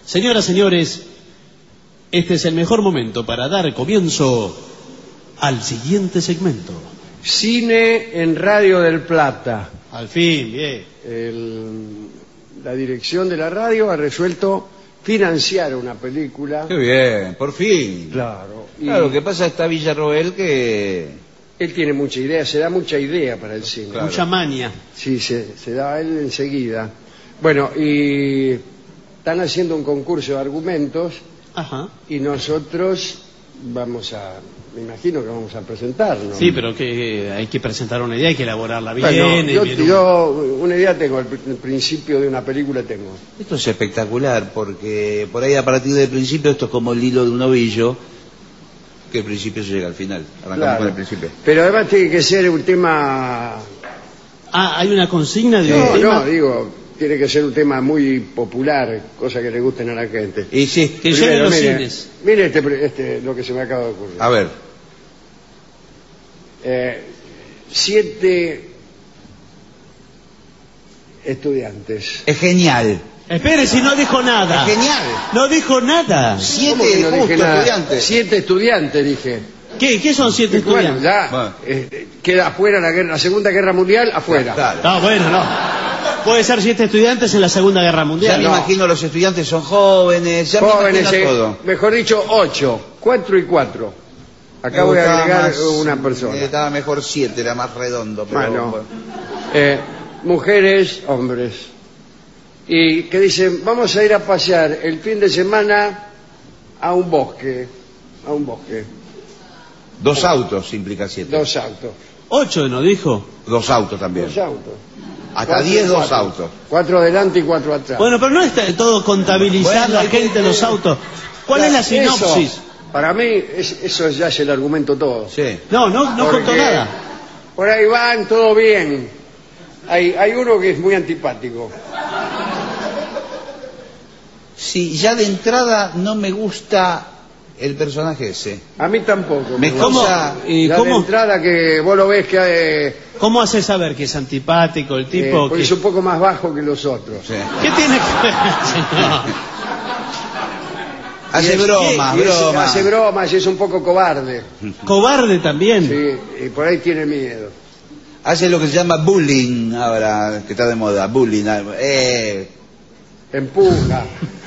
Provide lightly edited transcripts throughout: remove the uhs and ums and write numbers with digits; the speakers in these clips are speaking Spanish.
Señoras, señores, este es el mejor momento para dar comienzo al siguiente segmento. Cine en Radio del Plata. Al fin, bien. La dirección de la radio ha resuelto financiar una película. Qué bien, por fin. Claro. Claro, lo que pasa está Villarroel que... Él tiene mucha idea, se da mucha idea para el cine. Claro. Mucha maña. Sí, se da él enseguida. Bueno, y están haciendo un concurso de argumentos. Ajá. Y nosotros me imagino que vamos a presentarnos. Sí, pero que hay que presentar una idea, hay que elaborarla bien. Bueno, bien. yo una idea tengo, el principio de una película tengo. Esto es espectacular, porque por ahí a partir del principio esto es como el hilo de un ovillo, que el principio se llega al final. Arrancamos Claro. con el principio. Pero además tiene que ser un tema... Ah, hay una consigna de un tema. No, digo, tiene que ser un tema muy popular, cosa que le gusten a la gente. Y sí, Que llegue a los cines. Mire lo que se me acaba de ocurrir. a ver, 7 estudiantes. es genial. Espere, si no dijo nada. Es genial. No dijo nada. ¿Cómo 7 que no dije justo nada? estudiantes. 7 estudiantes, dije. ¿Qué son 7 Bueno, estudiantes? ya Bueno. queda afuera la Segunda Guerra Mundial, afuera. Claro. No, bueno, no. Puede ser 7 estudiantes en la Segunda Guerra Ya Mundial. me no. imagino los estudiantes son jóvenes, ya Jóvenes, me imagino todo. mejor dicho, 8. 4 y 4. Acá Me voy a gustaba agregar más- una persona. Estaba mejor 7, era más redondo. Pero, Bueno, bueno. mujeres, hombres. Y que dicen, vamos a ir a pasear el fin de semana a un bosque. A un bosque. 2 autos implica 7. 2 autos. 8, ¿no dijo? 2 autos también. 2 autos. Hasta 4 y 10, 2 4. autos. 4 adelante y 4 atrás. Bueno, pero no está todo contabilizar Bueno, la hay que- gente, los autos. ¿Cuál es la sinopsis? Eso, para mí, eso ya es el argumento todo. Sí. No Porque contó nada. Por ahí van, todo bien. Hay uno que es muy antipático. Sí, ya de entrada no me gusta el personaje ese. A mí tampoco. Me gusta. ¿Cómo? causa... ¿Y Ya de cómo? entrada que vos lo ves que ¿Cómo hace saber que es antipático el tipo? porque que... es un poco más bajo que los otros. Sí. ¿Qué tiene que ver, señor? Hace bromas, Y bromas. hace bromas y es un poco cobarde. Cobarde también. Sí, y por ahí tiene miedo. Hace lo que se llama bullying ahora, que está de moda, bullying. Empuja.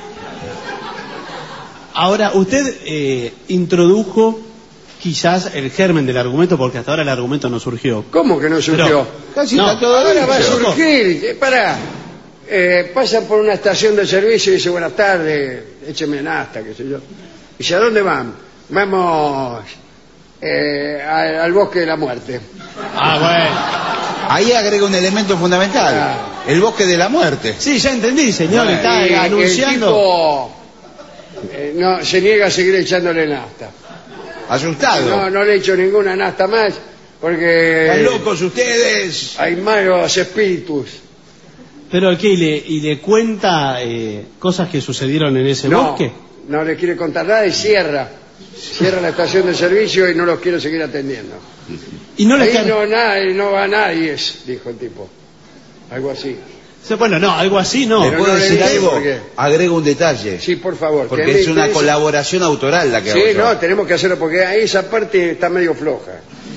Ahora, usted introdujo quizás el germen del argumento, porque hasta ahora el argumento no surgió. ¿Cómo que no surgió? Casi No, está todo Ahora va a dicho. surgir. Pará. Pasan por una estación de servicio y dice, buenas tardes, écheme nafta, qué sé yo. Y dice, ¿a dónde van? Vamos al bosque de la muerte. Ah, bueno. Ahí agrega un elemento fundamental, Ah. el bosque de la muerte. Sí, ya entendí, señor. Bueno, Está Y anunciando. el tipo no, se niega a seguir echándole nafta. Asustado. No le echo ninguna nafta más porque Están locos ustedes. hay malos espíritus. Pero aquí y le cuenta cosas que sucedieron en ese bosque. No le quiere contar nada y cierra la estación de servicio y no los quiere seguir atendiendo. Y no le Ahí queda- no va nadie, dijo el tipo. Algo así. Bueno, no, algo así no. ¿Le Pero puedo no le decir dije algo? por qué. Agrego un detalle. Sí, por favor. que a mí Porque es una interesa- colaboración autoral la que hago Sí, yo. no, tenemos que hacerlo porque ahí esa parte está medio floja.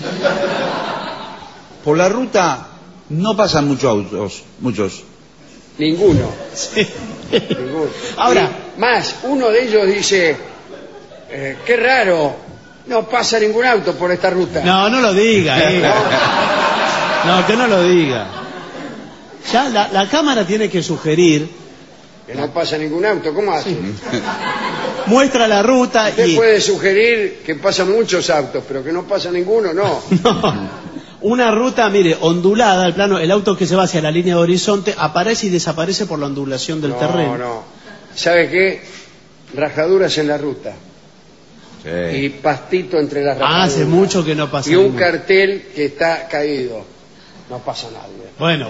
Por la ruta no pasan muchos autos, muchos. Ninguno. Sí. Ninguno. Ahora, Y más, uno de ellos dice, qué raro, no pasa ningún auto por esta ruta. no lo diga. No, que no lo diga. Ya la cámara tiene que sugerir, Que no pasa ningún auto, ¿cómo hace? muestra la ruta Usted y... puede sugerir que pasan muchos autos, pero que no pasa ninguno, no. No. Una ruta, mire, ondulada, el plano, el auto que se va hacia la línea de horizonte aparece y desaparece por la ondulación del terreno. No. ¿Sabe qué? Rajaduras en la ruta. Sí. Y pastito entre las rajaduras. Hace mucho que no pasa Y un ninguno. cartel que está caído. No pasa nadie. Bueno.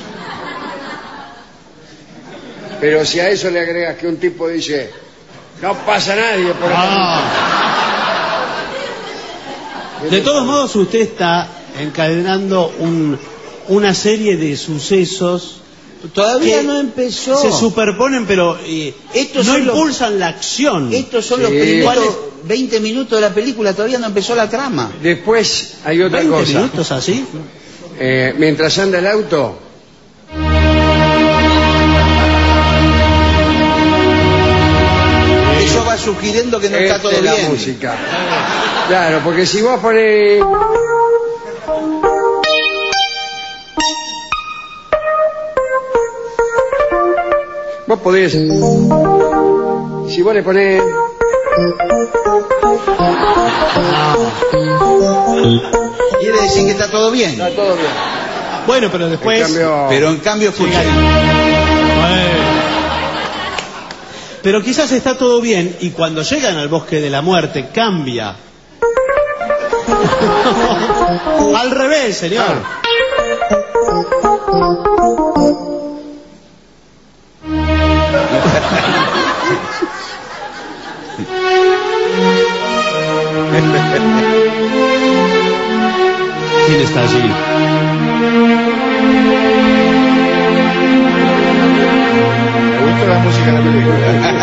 Pero si a eso le agregas que un tipo dice, no pasa nadie por esta Ah. ruta. De todos modos, usted está encadenando una serie de sucesos Todavía que no empezó. se superponen, pero Estos no son los- impulsan la acción. Estos son los Sí. primeros 20 minutos de la película, todavía no empezó la trama. Después hay otra 20 cosa. minutos así. Mientras anda el auto, Eso va sugiriendo que no está esta todo es la bien. música. Claro, porque si vos ponés... Vos podés... Si vos le ponés... Quiere decir que está todo bien. Está todo bien. Bueno, pero después... En cambio, Pero en cambio, escucha. Pero quizás está todo bien y cuando llegan al bosque de la muerte cambia. Al revés, señor. ¿Quién está allí? me gusta la música de la película.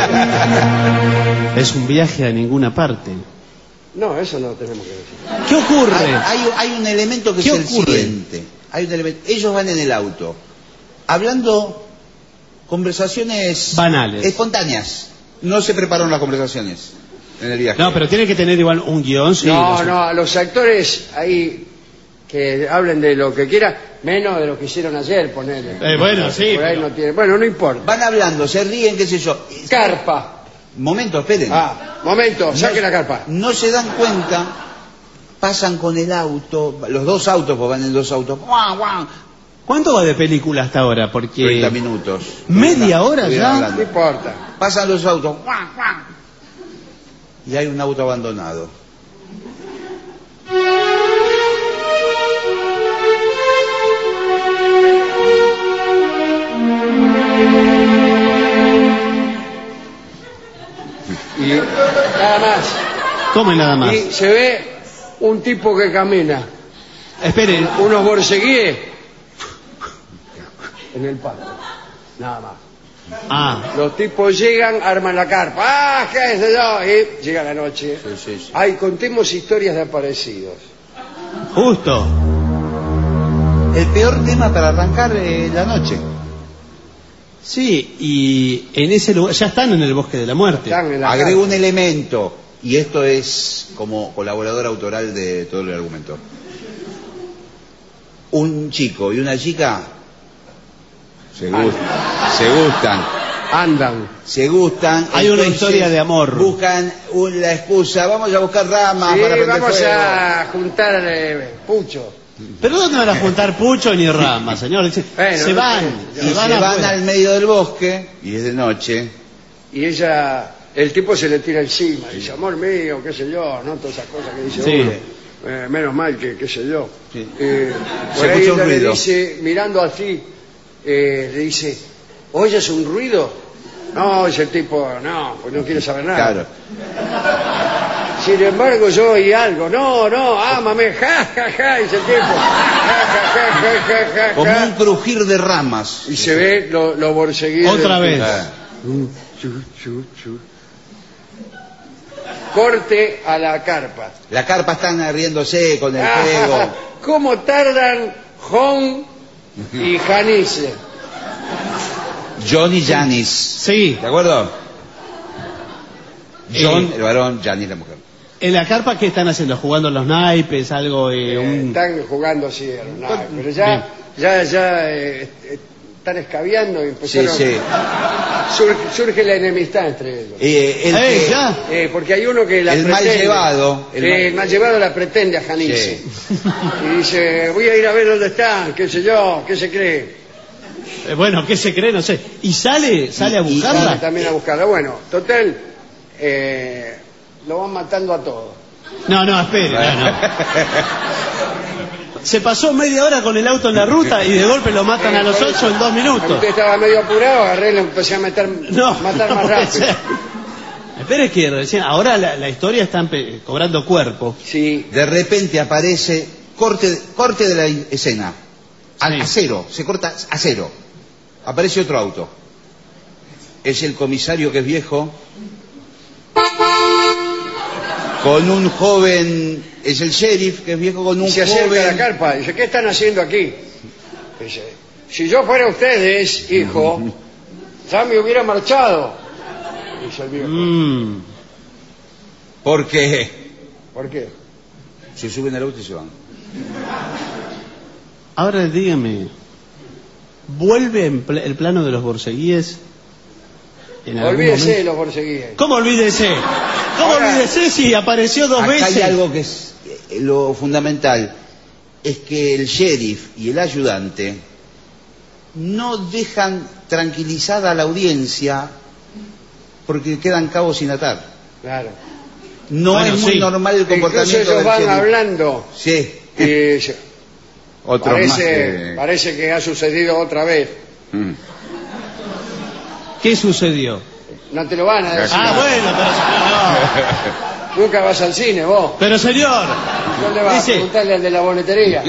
Es un viaje a ninguna parte. No, eso no tenemos que decir. ¿Qué ocurre? Hay un elemento que ¿Qué es el ocurre? siguiente. Hay un elemento. Ellos van en el auto, hablando conversaciones Banales. espontáneas. No se prepararon las conversaciones en el viaje. No, pero tiene que tener igual un guión. Sí, No, no, a los actores ahí que hablen de lo que quiera, menos de lo que hicieron ayer, ponele. Bueno, sí. Por ahí pero- no tiene... Bueno, no importa. Van hablando, se ríen, qué sé yo. Carpa. Momento, esperen. Momento, saque la carpa. No se dan cuenta, pasan con el auto, los dos autos, porque van en dos autos. ¡Guau, guau! ¿Cuánto va de película hasta ahora? Porque 30 minutos. ¿Media hora Estuvieron ya? No hablando. importa. Pasan los autos. ¡Guau, guau! Y hay un auto abandonado. Y nada más. ¿Cómo y nada más? Y se ve un tipo que camina, Esperen, unos borseguíes en el pasto. Nada más. Los tipos llegan, arman la carpa. ¡Ah, qué sé yo! Y llega la noche. Sí. Ay, contemos historias de aparecidos. justo. El peor tema para arrancar la noche. Sí, y en ese lugar, ya están en el bosque de la muerte. Están en la Agrego carpa. un elemento, y esto es como colaborador autoral de todo el argumento. Un chico y una chica se gustan. Andan. Hay una entonces historia de amor. Buscan la excusa, vamos a buscar ramas Sí, para prender vamos fuego. a juntar pucho. ¿Pero dónde van a juntar pucho ni ramas, señor? Bueno, Se no van. sé, Y se van afuera. al medio del bosque, y es de noche. Y ella, el tipo se le tira encima, dice, amor mío, qué sé yo, no todas esas cosas que dice Sí. uno. Menos mal que, qué sé yo. Sí. Por Se ahí escucha un ella le ruido. dice, mirando así, le dice, ¿oyes un ruido? No, dice el tipo, no, pues no quiere saber nada. Claro. Sin embargo, yo oí algo. No, ámame, ja, ja, ja, dice el tipo. Ja, ja, ja, ja, ja, ja, Como ja. un crujir de ramas. Y se ve lo borseguido. Otra vez. Chu. Corte a la carpa. La carpa están riéndose con el fuego. ¿Cómo tardan Jon y Janice? John y Janis. Sí, ¿De acuerdo? John, el varón, Janis, la mujer. en la carpa, ¿qué están haciendo? ¿Jugando a los naipes? Algo, Están jugando así a los naipes, pero Bien. ya están escabeando y empezaron. Sí. Surge la enemistad entre ellos. ¿Ya? Porque hay uno que la El mal pretende. llevado, El mal llevado la pretende a Janice. Y dice, voy a ir a ver dónde están, qué sé yo, qué se cree. Bueno, ¿qué se cree? No sé. ¿Y sale a Sale buscarla? también a buscarla. Bueno, total, lo van matando a todos. No, espere. No. Se pasó media hora con el auto en la ruta y de golpe lo matan a los 8 en 2 minutos. Usted estaba medio apurado, agarré y le empecé a matar No, más no puede rápido. ser. Espere que recién, ahora la historia está cobrando cuerpo. Sí, De repente aparece corte de la escena. A cero, se corta a cero. Aparece otro auto. Es el comisario que es viejo. Con un joven, es el sheriff que es viejo con un Se acerca a la joven. carpa, dice, ¿qué están haciendo aquí? Dice, si yo fuera ustedes, hijo, ya me hubiera marchado. Dice el viejo. ¿Por qué? ¿Por qué? Se suben al auto y se van. Ahora dígame, ¿vuelve el plano de los borceguíes? En algún Olvídese de momento? los borceguíes. ¿Cómo olvídese? ¿Cómo Ahora, olvídese si apareció dos Acá veces? hay algo que es lo fundamental, es que el sheriff y el ayudante no dejan tranquilizada a la audiencia porque quedan cabos sin atar. Claro. No Bueno, es muy sí. normal el Incluso comportamiento ellos del van sheriff. hablando Sí. y dice, Otros más parece que ha sucedido otra vez. Mm. ¿Qué sucedió? No te lo van a decir. Ah, bueno, pero Nunca vas al cine, vos. pero señor, ¿Dónde vas? Dice- A preguntarle al de la boletería.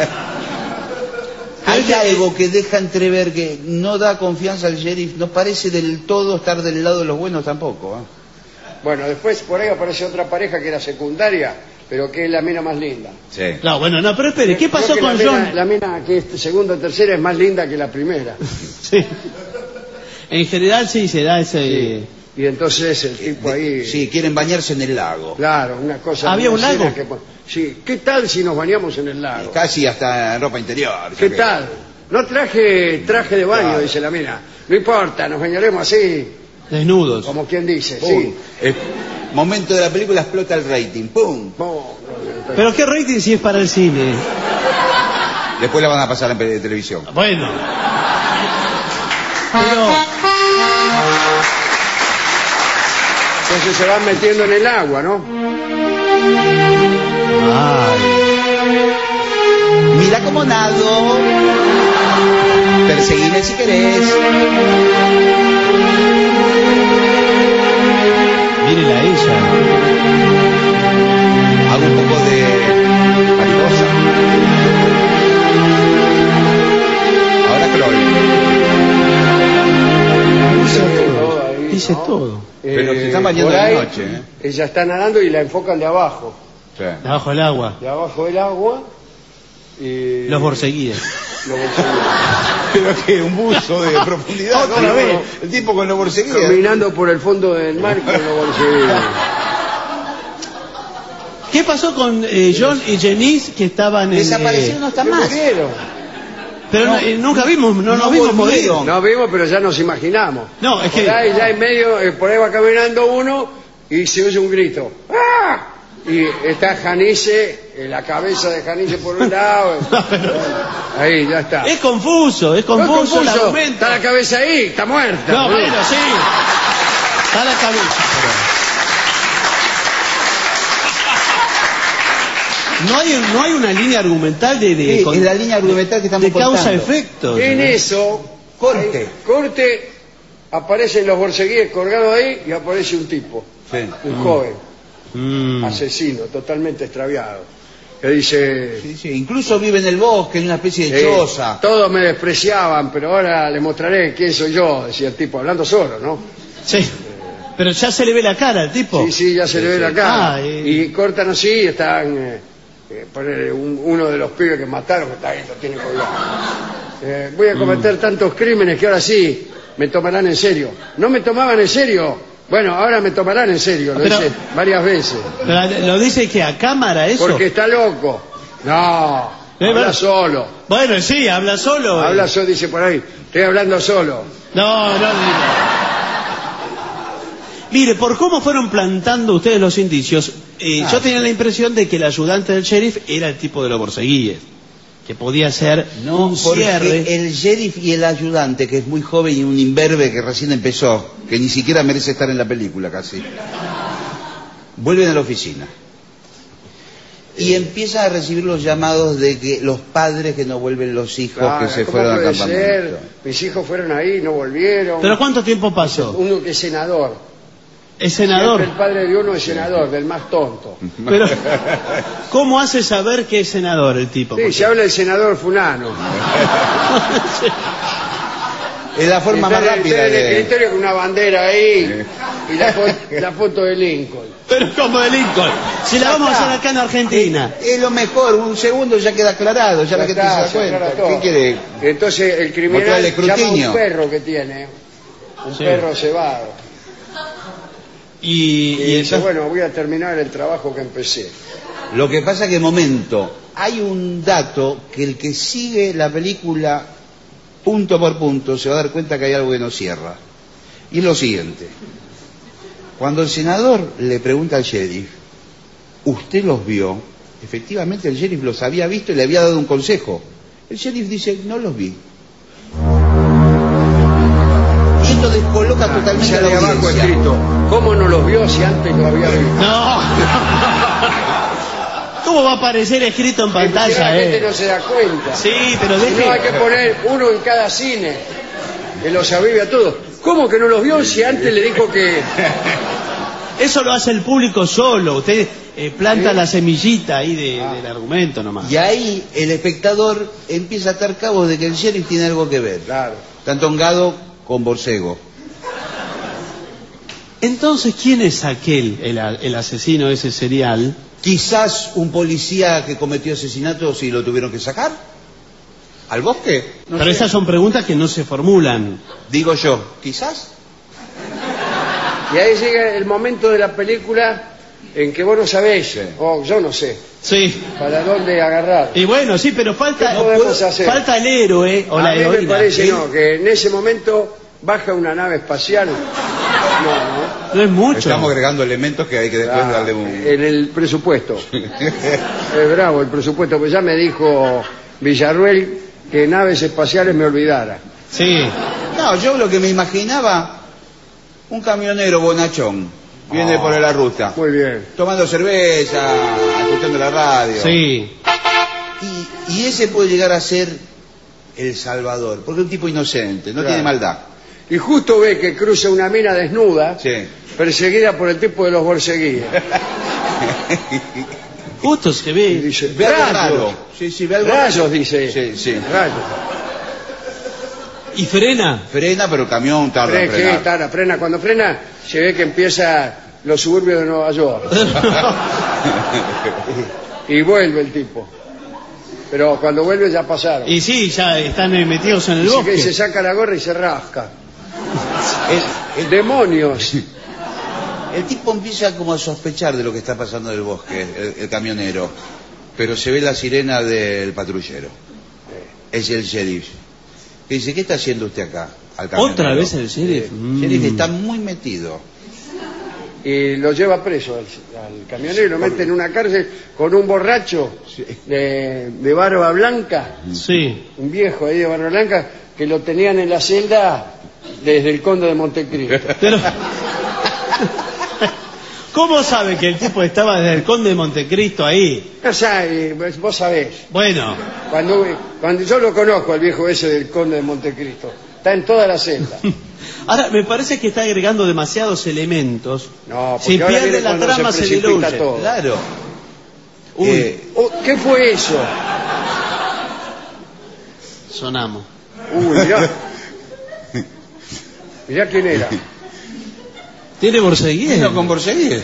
Hay algo que deja entrever que no da confianza al sheriff, no parece del todo estar del lado de los buenos tampoco. Bueno, después por ahí aparece otra pareja que era secundaria, pero que es la mina más linda. Sí. no, bueno, no, pero espere, ¿qué pasó Creo que con John? La mina que es segunda o tercera es más linda que la primera. Sí. En general sí se da ese... Y entonces el tipo ahí... Sí, quieren bañarse en el lago. Claro, una cosa... ¿Había una un lago? escena sí, ¿qué tal si nos bañamos en el lago? Casi hasta en ropa interior. ¿Qué ya que- tal? No traje de baño, Claro. dice la mina. No importa, nos bañaremos así, Desnudos. como quien dice, Pum. sí. Momento de la película explota el rating. ¡Pum! Pero qué rating si es para el cine. Después la van a pasar en televisión. Bueno. Pero, Entonces se van metiendo en el agua, ¿no? ay, Mira cómo nado. Perseguiré si querés. mírela a ella. Hago un poco de mariposa. Ahora Kroll. Todo ahí, Dice ¿no? todo. Pero se están bañando por de ahí, noche, ¿eh? Ella está nadando y la enfocan de abajo. Sí. Debajo del agua. De abajo del agua. Y Los borceguíes. los borceguíes. Pero que un buzo de profundidad. Otra ¿no? vez. El tipo con los borceguíes. Caminando por el fondo del mar con los borceguíes. ¿Qué pasó con John y Janice que estaban en... Desaparecieron, no están Se más. murieron. pero No. nunca vimos, no nos vimos morir. volvieron. No vimos, pero ya nos imaginamos. No, es que... Por ahí, ya en medio, por ahí va caminando uno y se oye un grito. ¡Ah! Y está Janice, la cabeza de Janice por un lado. Ahí, ya está. Es confuso el No es argumento. Está la cabeza ahí, está muerta. No, boludo. bueno, sí. Está la cabeza. pero- No hay una línea argumental de Sí, es la línea argumental que estamos de contando. causa-efecto. En ¿no? eso, Corte. ahí, corte, aparecen los borceguíes colgados ahí y aparece un tipo, Sí. un joven, Mm. asesino, totalmente extraviado, que dice... Sí, sí. Incluso vive en el bosque, en una especie de choza. Todos me despreciaban, pero ahora les mostraré quién soy yo, decía el tipo, hablando solo, ¿no? Sí. Pero ya se le ve la cara al tipo. Sí, sí, ya se le ve la cara. Ah, Y cortan así y están... ponele uno de los pibes que mataron, que está ahí, lo tiene colgado. Voy a cometer tantos crímenes que ahora sí me tomarán en serio. ¿No me tomaban en serio? Bueno, ahora me tomarán en serio, lo Pero- dice varias veces. Pero lo dice que a cámara eso. Porque está loco. No, habla bueno. solo. Bueno, sí, habla solo. Habla solo, dice por ahí. Estoy hablando solo. No. Mire, por cómo fueron plantando ustedes los indicios, yo tenía la impresión de que el ayudante del sheriff era el tipo de los borceguíes, que podía ser No, un porque cierre. el sheriff y el ayudante, que es muy joven y un imberbe que recién empezó, que ni siquiera merece estar en la película casi, vuelven a la oficina. Y empieza a recibir los llamados de que los padres que no vuelven, los hijos Claro, que se ¿cómo fueron al puede campamento. ser? Mis hijos fueron ahí, no volvieron. ¿Pero cuánto tiempo pasó? Uno que es senador. Es senador. Siempre el padre de uno es senador, del más tonto. Pero, ¿cómo hace saber que es senador el tipo? Sí, Porque- se habla del senador fulano. Es la forma más rápida El de... escritorio con una bandera ahí y la foto de Lincoln. Pero como de Lincoln. Si la vamos a hacer acá en Argentina. Es lo mejor, un segundo ya queda aclarado, ya la gente se da cuenta. ¿Qué quiere? Entonces el criminal Mostrar el llama a escrutinio. un perro que tiene, un Sí. perro cebado. Y dice, entonces- bueno, voy a terminar el trabajo que empecé. Lo que pasa que, momento, hay un dato que el que sigue la película punto por punto se va a dar cuenta que hay algo que no cierra. Y es lo siguiente. Cuando el senador le pregunta al sheriff, ¿usted los vio? Efectivamente el sheriff los había visto y le había dado un consejo. El sheriff dice, no los vi. Y esto descoloca totalmente a Sale la abajo audiencia. escrito, ¿cómo no los vio si antes lo había visto? No. ¿Cómo va a aparecer escrito en pantalla, La gente no se da cuenta. Sí, pero No, hay deje. que poner uno en cada cine, que los avive a todos. ¿Cómo que no los vio si antes le dijo que...? Eso lo hace el público solo. Usted planta la semillita ahí del argumento nomás. Y ahí el espectador empieza a atar cabos de que el sheriff tiene algo que ver. Claro. Tan tongado con Borcego. Entonces, ¿quién es aquel, el asesino ese serial? Quizás un policía que cometió asesinato si lo tuvieron que sacar al bosque. No Pero sé. esas son preguntas que no se formulan. Digo yo, quizás. Y ahí llega el momento de la película en que vos no sabés, Sí. o yo no sé, Sí. para dónde agarrar. Y bueno, sí, pero falta, ¿Qué podemos hacer? falta el héroe o A la mí me heroína. parece no, que en ese momento baja una nave espacial. No, No es mucho. Estamos agregando elementos que hay que después darle un... en el presupuesto. Es bravo el presupuesto, pues ya me dijo Villarruel que naves espaciales me olvidara. Sí. No, yo lo que me imaginaba, un camionero bonachón, viene por la ruta, Muy bien. tomando cerveza, escuchando la radio. Sí. Y ese puede llegar a ser el salvador, porque es un tipo inocente, no Claro. tiene maldad. Y justo ve que cruza una mina desnuda, Sí. perseguida por el tipo de los borceguíes. Justo se Y ve. dice, Ve algo rayos, raro. Sí, sí, ve algo rayos, raro. dice. Sí, sí. Rayos. Y frena. Frena, pero el camión tarda en frenar. Frena. Cuando frena, se ve que empieza los suburbios de Nueva York. Y vuelve el tipo. Pero cuando vuelve ya pasaron. Y sí, ya están metidos en el Dice que bosque. se saca la gorra y se rasca. El Demonios. tipo empieza como a sospechar de lo que está pasando en el bosque, el camionero. Pero se ve la sirena del patrullero. Es el sheriff. Que dice, ¿qué está haciendo usted acá? Al camionero. ¿Otra vez el sheriff? El sheriff está muy metido. Y lo lleva preso al camionero y lo mete en una cárcel con un borracho de barba blanca, Sí. un viejo ahí de barba blanca, que lo tenían en la celda desde el Conde de Montecristo. Pero... ¿Cómo sabe que el tipo estaba desde el Conde de Montecristo ahí? O sea, vos sabés, Bueno, cuando yo lo conozco al viejo ese del Conde de Montecristo, está en toda la celda. ahora me parece que está agregando demasiados elementos. No, Si porque ahora pierde viene la cuando trama se se precipita diluye. todo. Claro. Uy, Oh, ¿qué fue eso? sonamos. Uy, mirá. Mirá quién era. ¿Tiene borceguíes? Vino con Borceguíes.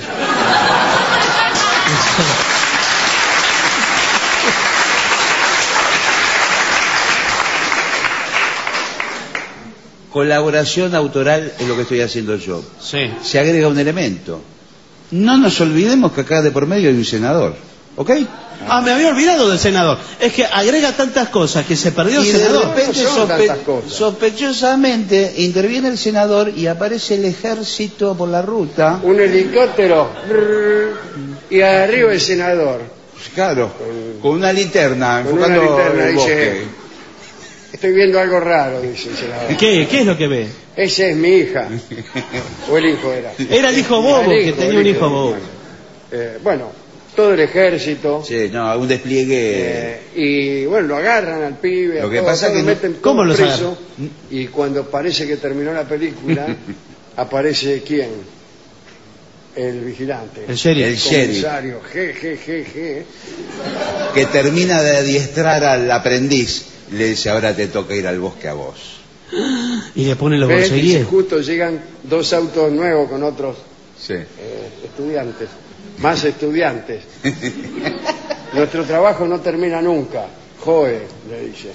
Colaboración autoral es lo que estoy haciendo yo. Sí. Se agrega un elemento. No nos olvidemos que acá de por medio hay un senador. ¿Ok? Ah, me había olvidado del senador. Es que agrega tantas cosas que se perdió el Y de senador. repente No son tantas cosas. sospechosamente interviene el senador y aparece el ejército por la ruta. Un helicóptero y arriba el senador Claro, con una linterna, con una enfocando linterna el dice, bosque. estoy viendo algo raro, dice el senador. ¿Qué es lo que ve? Ese es mi hija. O el hijo era. Era el hijo bobo, El que hijo, tenía el un hijo. hijo bobo. Bueno, todo el ejército. Sí, no, un despliegue. Y bueno, lo agarran al pibe. Lo a que todos, pasa todos que lo no- meten ¿Cómo todos los presos. Y cuando parece que terminó la película, aparece ¿quién? El vigilante. El sheriff. El sheriff. comisario. Je. Que termina de adiestrar al aprendiz. Le dice, ahora te toca ir al bosque a vos. Y le ponen los Ven, dice, borseguíes. justo llegan 2 autos nuevos con otros Sí. estudiantes, más estudiantes. Nuestro trabajo no termina nunca. Joe, le dice.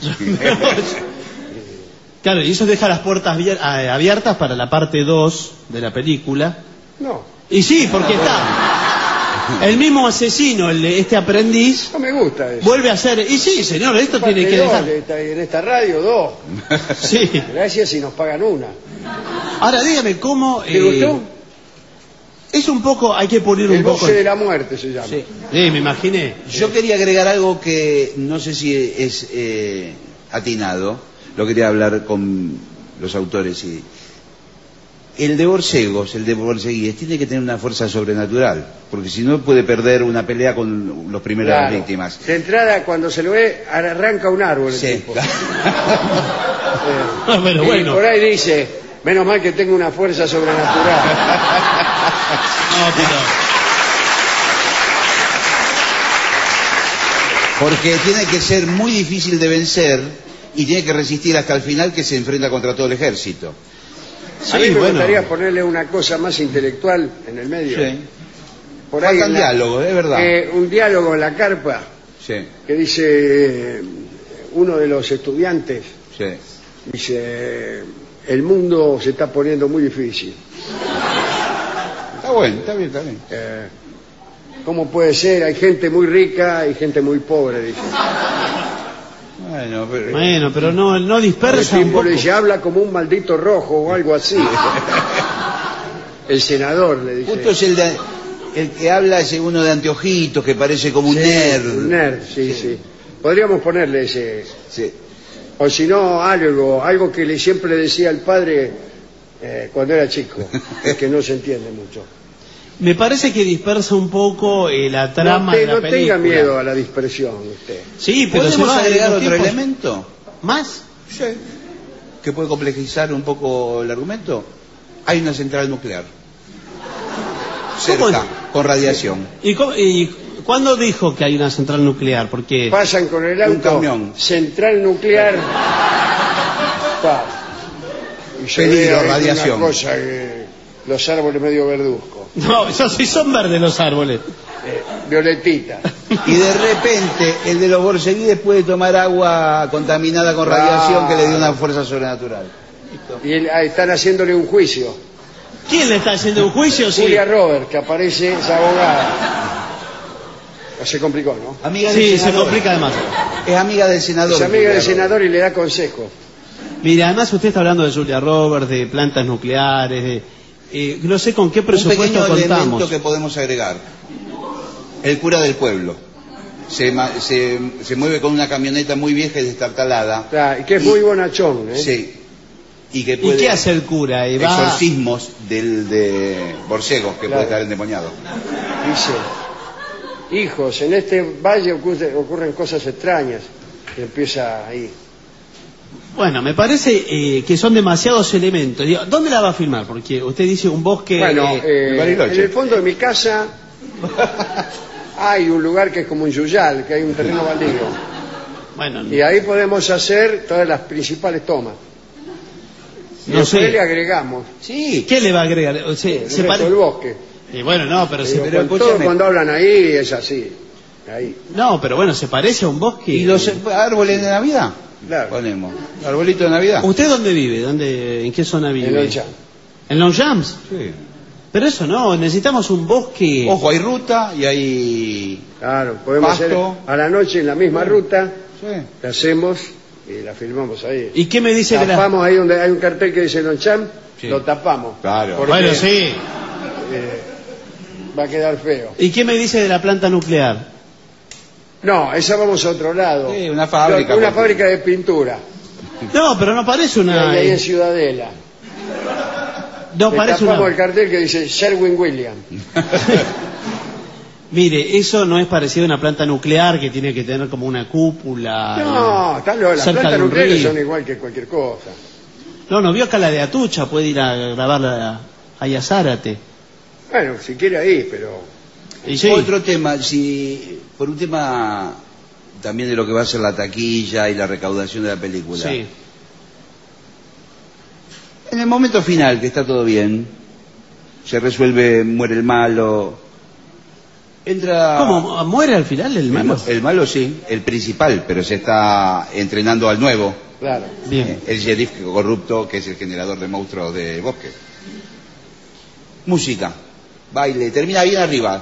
Claro, y eso deja las puertas abiertas para la parte 2 de la película. No, Y sí, porque está el mismo asesino, este aprendiz, no me gusta eso. vuelve a ser... Y sí, señor, esto Parte tiene que dos, dejar... en esta radio 2. Sí. Gracias si nos pagan una. Ahora dígame cómo... ¿Te gustó? Es un poco, hay que pulir El un poco... bosque de la muerte se llama. Sí. Sí, me imaginé. Yo quería agregar algo que no sé si es atinado, lo quería hablar con los autores. El de Borcegos, el de Borseguíes, tiene que tener una fuerza sobrenatural, porque si no puede perder una pelea con los primeras Claro. víctimas. De entrada, cuando se lo ve, arranca un árbol el Sí. tipo. Pero Y bueno. por ahí dice, menos mal que tengo una fuerza sobrenatural. No, pero... Porque tiene que ser muy difícil de vencer y tiene que resistir hasta el final, que se enfrenta contra todo el ejército. A mí Sí, me bueno. gustaría ponerle una cosa más intelectual en el medio. Sí. Por ahí Faltan diálogos, es verdad. un diálogo en la carpa Sí, que dice uno de los estudiantes, sí. dice, el mundo se está poniendo muy difícil. Está bueno, está bien, está bien. ¿Cómo puede ser? Hay gente muy rica y gente muy pobre, dice. Bueno, pero no dispersa El un tipo poco. le dice, habla como un maldito rojo o algo así. El senador le dice. justo es el que habla, es uno de anteojitos, que parece como un Sí, nerd. un nerd, sí. Podríamos ponerle ese. Sí. O si no, algo que siempre le decía al padre cuando era chico, que no se entiende mucho. Me parece que dispersa un poco la trama de la No película. tenga miedo a la dispersión usted. Sí, pero se ¿Podemos va agregar en los otro tiempos- elemento? ¿Más? Sí. ¿Que puede complejizar un poco el argumento? Hay una central nuclear. Cerca, con radiación. ¿Y cuándo dijo que hay una central nuclear? Porque... Pasan con el Un auto, camión. central nuclear. Pa. Y se Peligro, ve ahí radiación. una cosa que los árboles medio verduzco. No, esos sí son verdes los árboles. Violetita. Y de repente el de los Borseguíes puede tomar agua contaminada con radiación que le dio una fuerza sobrenatural. Y están haciéndole un juicio. ¿Quién le está haciendo un juicio? Sí, Julia Roberts, que aparece, es abogada. Se complicó, ¿no? Amiga del sí se senador. complica además. Es amiga del senador. Es amiga del Julia senador y le da consejos. Mire, además usted está hablando de Julia Roberts, de plantas nucleares, no sé con qué Un pequeño presupuesto elemento contamos. que podemos agregar. El cura del pueblo. Se mueve con una camioneta muy vieja y destartalada. Claro, y que es muy bonachón, ¿eh? Sí. Y que ¿Y puede... qué hace el cura? Va... Exorcismos de Borcegos, que Claro. puede estar endemoniado. Dice, hijos, en este valle ocurren cosas extrañas. Y empieza ahí. Bueno, me parece que son demasiados elementos. Digo, ¿dónde la va a filmar? Porque usted dice un bosque... Bueno, en Bariloche. el fondo de mi casa hay un lugar que es como un yuyal, que hay un terreno baldío. bueno, Y ahí podemos hacer todas las principales tomas. Y no después sé. le agregamos Sí. ¿Qué le va a agregar? O sea, el se resto pare- del bosque. Y bueno, no, pero, Digo, pero todo escúchame. cuando hablan ahí es así. Ahí. no, pero bueno, se parece a un bosque. ¿Y los árboles de Navidad? Claro. Ponemos. Arbolito de Navidad. ¿Usted dónde vive? ¿En qué zona vive? En Longchamp. ¿En Longchamps? Sí. Pero eso no, necesitamos un bosque. Ojo, hay ruta y hay... Claro, podemos Pasto. hacer a la noche en la misma ruta, Sí. la hacemos y la filmamos ahí. ¿Y qué me dice de la... Tapamos ahí donde hay un cartel que dice Longchamp, Sí. lo tapamos. Claro. Porque, Bueno, sí. va a quedar feo. ¿Y qué me dice de la planta nuclear? No, esa vamos a otro lado. Sí, una fábrica, Una porque- fábrica de pintura. No, pero no parece una... Ahí en Ciudadela. No Le parece tapamos una... el cartel que dice Sherwin Williams. Mire, eso no es parecido a una planta nuclear que tiene que tener como una cúpula. No, están las cerca plantas de un nucleares río. son igual que cualquier cosa. No vio acá la de Atucha, puede ir a grabarla ahí a Zárate. Bueno, si quiere ahí, pero... Y sí, Otro tema, si por un tema también de lo que va a ser la taquilla y la recaudación de la película. sí. En el momento final, que está todo bien, se resuelve, muere el malo, entra... ¿Cómo? ¿Muere al final el malo? El malo sí, el principal, pero se está entrenando al nuevo. Claro. Bien. El sheriff corrupto, que es el generador de monstruos de bosque. Música, baile, termina bien arriba.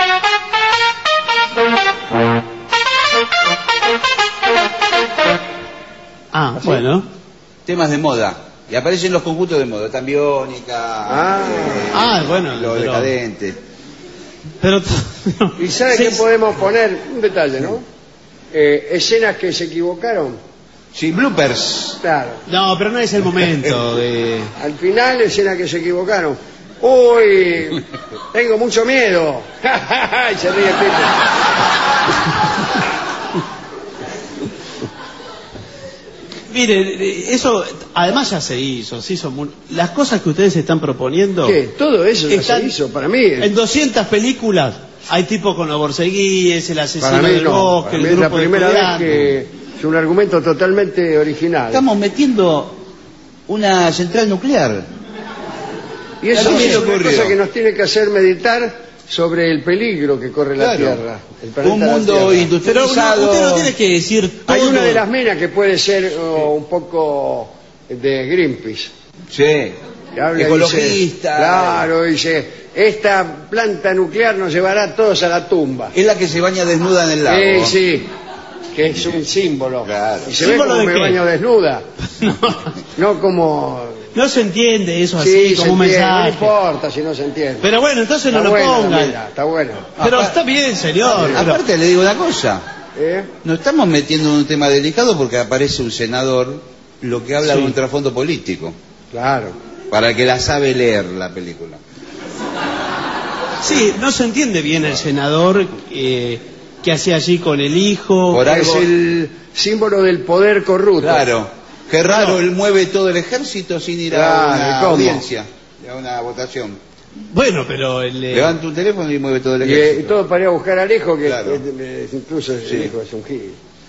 Ah, bueno. Temas de moda. Y aparecen los conjuntos de moda, Tambiónica, Bueno. Lo Decadente. Pero... ¿Y sabe Sí, qué podemos poner? Un detalle, ¿no? Escenas que se equivocaron. Sí, bloopers. Claro. No, pero no es el momento de... Al final, escenas que se equivocaron. ¡Uy! Tengo mucho miedo. Y se ríe Pepe. Mire, eso además ya se hizo, las cosas que ustedes están proponiendo... ¿Qué? Todo eso ya están se hizo, para mí. En 200 películas hay tipos con los borceguíes, el asesino Para mí del no. bosque, Para mí el es la grupo de primera vez estudiantes. que es un argumento totalmente original. Estamos metiendo una central nuclear. Y eso ¿A quién es le una ocurrió? cosa que nos tiene que hacer meditar sobre el peligro que corre la Claro. Tierra. El planeta Un la mundo Tierra. Pero industrializado. usted no tiene que decir todo. Hay una de las minas que puede ser un poco de Greenpeace. Sí. Que habla y Ecologista. dice, claro, dice, esta planta nuclear nos llevará a todos a la tumba. Es la que se baña desnuda en el lago. Sí, que es un símbolo. Claro. Y se ve ¿Símbolo como de me qué? baño desnuda, No, no como... no se entiende eso así, Sí, se como un entiende, no mensaje. importa si no se entiende. Pero bueno, entonces no Está lo buena, pongan. mira, está bueno. Pero está bien, señor. pero- Aparte le digo una cosa. ¿Eh? No estamos metiendo en un tema delicado porque aparece un senador, lo que habla Sí. de un trasfondo político. Claro. Para el que la sabe leer la película. Sí, no se entiende bien el senador que hacía allí con el hijo. Por Es algo- el símbolo del poder corrupto. Claro. Qué raro, Claro. él mueve todo el ejército sin ir Claro, a una ¿cómo? audiencia, a una votación. Bueno, pero Levanta un teléfono y mueve todo el Y ejército. todo para ir a buscar al hijo, que Claro. incluso el Sí. hijo es un gil.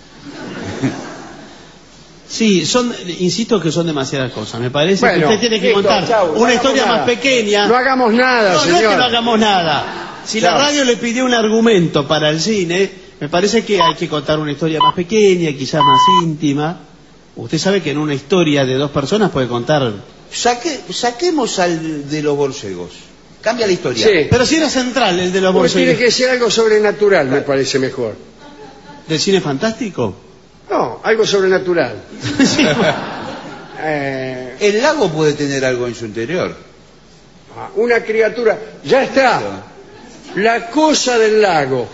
Sí, insisto que son demasiadas cosas. Me parece que Bueno, usted tiene que listo, contar chau, no una hagamos historia nada. más pequeña. No hagamos nada, No, no señor. es que no hagamos nada. Si la Chau. radio le pidió un argumento para el cine, me parece que hay que contar una historia más pequeña, quizás más íntima. Usted sabe que en una historia de dos personas puede contar... Saquemos al de los borcegos. Cambia la historia. Sí. Pero si era central el de los Porque tiene bolsillos. que ser algo sobrenatural, me parece mejor. ¿Del cine fantástico? No, algo sobrenatural. Sí. El lago puede tener algo en su interior. Una criatura. Ya está. La cosa del lago.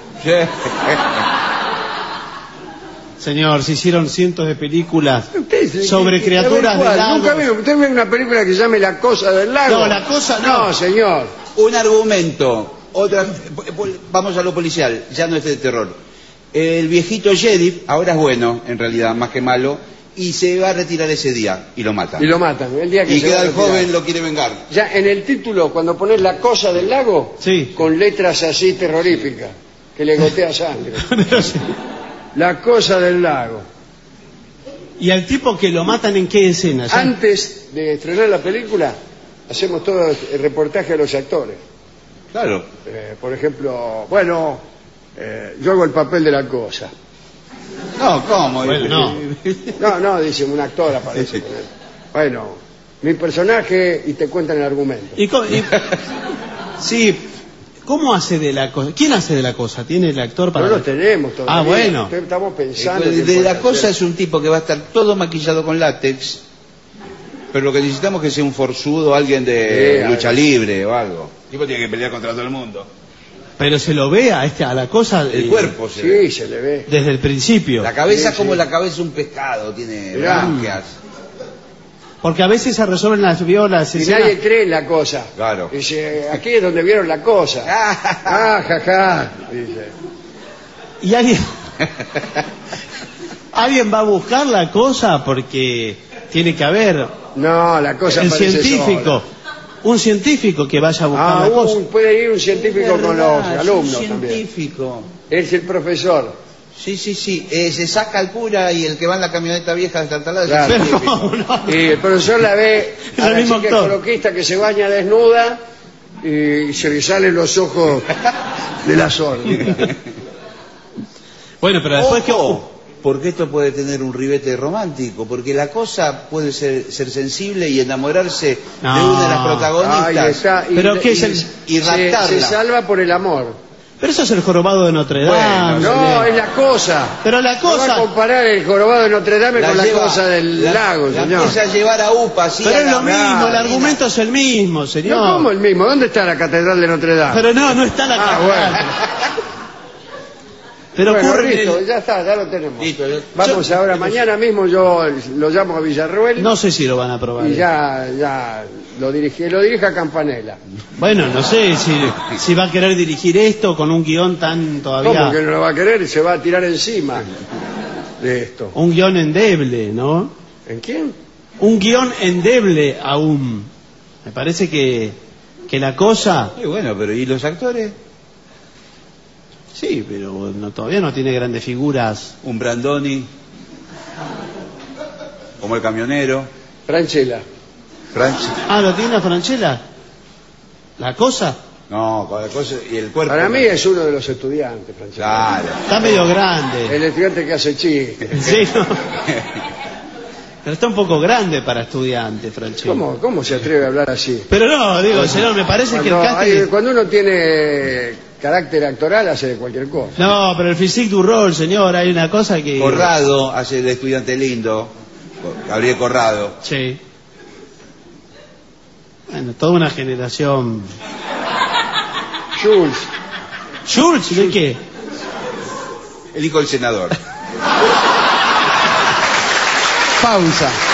Señor, se hicieron cientos de películas Usted- sobre a criaturas ver, del ¿cuál? lago. ¿Nunca ve? ¿Usted ve una película que se llame La cosa del lago? No, La cosa no. No, señor. Un argumento. Vamos a lo policial, ya no es de terror. El viejito sheriff, ahora es bueno, en realidad, más que malo, y se va a retirar ese día y lo mata. Y lo matan. El día que Y se queda va a el retirar. joven, lo quiere vengar. Ya en el título, cuando pones La cosa del lago, Sí. con letras así terroríficas, que le gotea sangre. La cosa del lago. ¿Y al tipo que lo matan en qué escena? ¿Ya? Antes de estrenar la película, hacemos todo el reportaje a los actores. Claro. Por ejemplo, bueno, yo hago el papel de la cosa. No, ¿cómo? Bueno, no. No, dice un actor aparece. con él. Bueno, mi personaje y te cuentan el argumento. Sí, ¿cómo hace de la cosa? ¿Quién hace de la cosa? ¿Tiene el actor para...? No lo tenemos todavía. Ah, bueno. Estamos pensando. El que de puede la cosa hacer. es un tipo que va a estar todo maquillado con látex, pero lo que necesitamos es que sea un forzudo, alguien de Sí, lucha libre o algo. El tipo tiene que pelear contra todo el mundo. Pero se lo ve a la cosa... El cuerpo se ve. Sí, se le ve. Desde el principio. La cabeza es Sí, como sí. la cabeza de un pescado, tiene Mirá. branquias. Porque a veces se resuelven las violas. Y nadie cree en la cosa. Claro. Dice, aquí es donde vieron la cosa. Ah, jaja. Dice. Y alguien... alguien va a buscar la cosa porque tiene que haber No, la cosa el aparece científico. sola. Un científico que vaya a buscar la cosa. Puede ir un científico con los Verdad, alumnos es un también. científico. Es el profesor. Sí, sí, sí. Se saca el cura y el que va en la camioneta vieja destartalada. Claro. es el Pero, típico. no. Y el profesor la ve Es a el la mismo chica actor. coloquista que se baña desnuda y se le salen los ojos de la sordina. Bueno, pero después que... Ojo, porque esto puede tener un ribete romántico, porque la cosa puede ser sensible y enamorarse de No. una de las Ahí protagonistas. está. ¿Pero qué es el- y raptarla? se salva por el amor. Pero eso es el jorobado de Notre Dame. Bueno, No, es la cosa. Pero la No va cosa... a comparar el jorobado de Notre Dame con la lleva- cosa del lago, la señor. empieza a llevar a UPA, así Pero a es la lo mismo, el mina. argumento es el mismo, señor. No, como el mismo. ¿Dónde está la catedral de Notre Dame? Pero no está la Ah, catedral. Pero Bueno, ocurre... listo, ya está, ya lo tenemos. Listo, Vamos ahora, mañana mismo yo lo llamo a Villarruel No sé si lo van a aprobar. y ya lo dirige a Campanella. Bueno, no sé si va a querer dirigir esto con un guión tan todavía... ¿Cómo que no lo va a querer? Se va a tirar encima de esto. Un guión endeble, ¿no? ¿En quién? Un guión endeble aún. Me parece que la cosa... Y bueno, pero ¿y los actores? Sí, pero todavía no tiene grandes figuras. Un Brandoni, como el camionero, Franchella. Franchi. Ah, ¿lo tiene a Franchella? ¿La cosa? No, con la cosa y el cuerpo. Para mí es uno de los estudiantes, Franchella. Claro. Está medio grande. El estudiante que hace chistes. Sí, ¿no? Pero está un poco grande para estudiante, Franchella. ¿Cómo se atreve a hablar así? Pero no, digo, señor, me parece que el casting... Cuando uno tiene carácter actoral hace de cualquier cosa. No, pero el physique du rol, señor, hay una cosa que... Corrado hace el estudiante lindo, Gabriel Corrado. Sí. Bueno, toda una generación... Jules. ¿Schultz? ¿De qué? El hijo del senador. Pausa.